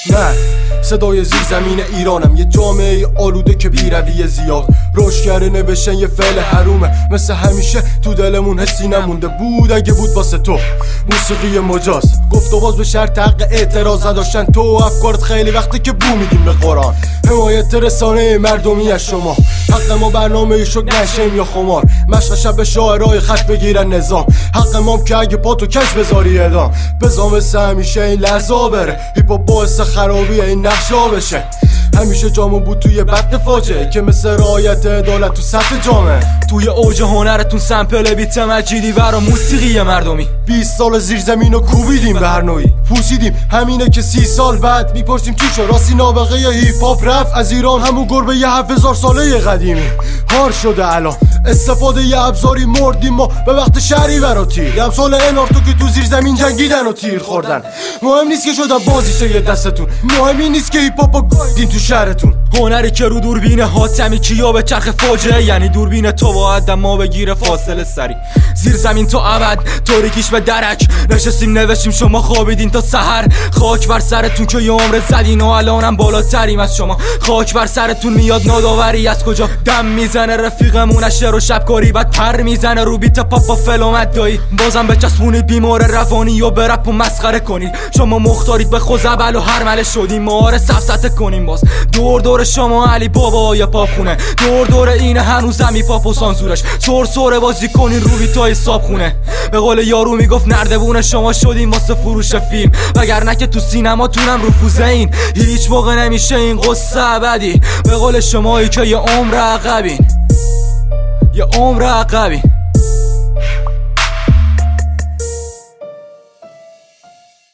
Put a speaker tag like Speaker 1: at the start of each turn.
Speaker 1: نه، صدای زیر زمین ایرانم، یه جامعه آلوده که بیرویه زیاد روش کرده نوشتن یه فعل حرومه. مثل همیشه تو دلمون حسی نمونده بود اگه بود واسه تو موسیقی مجاز. گفت و باز به شرط حق اعتراض نداشتن تو افکارت خیلی وقته که بو میدیم به قرآن. حمایت رسانه مردمی از شما، حق ما برنامه شد نشیم یا خمار. مشق شب به شاعرای خط بگیرن نظام، حق مام که اگه پا تو کش بذاری ادام. بزام مثل همیشه این لحظا بره، هیپ هاپ باعث خرابی این نقشا بشه. همیشه جامون بود توی بطن فاجعه که مثل رعایت عدالت تو سطح جامعه.
Speaker 2: توی اوج هنرتون سمپل بیت مجیدی برا موسیقی مردمی.
Speaker 1: 20 سال زیر زمین و کوبیدیم به هر نوعی، پوسیدیم همینه که 30 سال بعد میپرسیم چی شد. راستی نابغه هیپ هاپ رفت از ایران، همون گربه 7000 ساله قدیمی هار شده الان. استفاده یه ابزاری مردیم ما به وقت شهری برا تیر. امثال انارتو که تو زیر زمین جنگیدن و تیر خوردن. مهم نیست که شدن بازیشه یه دستتون، مهمی نیست که هیپ هاپو گفتین تو شهرتون.
Speaker 2: هنری که رو دوربین حاتمی کیا به چرخ فاجعه، یعنی دوربین تو باید ما بگیره فاصله سری. زیر زمین تو ابد تاریکیش به درک، نشستیم نوشتیم شما خوابیدین تا سحر. خاک بر سرتون که یه عمر زدین و الانم بالاتریم از شما. خاک بر سرتون میاد ناداوری از کجا. دم میزنه رفیقمون اشتر و شبکاری، بعد پر میزنه رو بیت پاپ و فلومت دایی. بازم بچسبونید بیمار روانی و برپ و مسخره کنید. شما مختارید به خوزبل و هرمله شدیم، ماره سفسته کنیم. باز دور دور شما علی بابا یا پاپ خونه، دور دور اینه هنوزم هیپ هاپ و سانسورش. سر بازی کنین رو بیتای صاحب خونه. به قول یارو میگفت نردبون شما شدیم واسه فروش فیلم، وگرنه که تو سینماتونم رفوزه این. هیچ موقع نمیشه این قصه ابدی. به قول شمایی که یه عمر عقبین، یه عمر عقبین.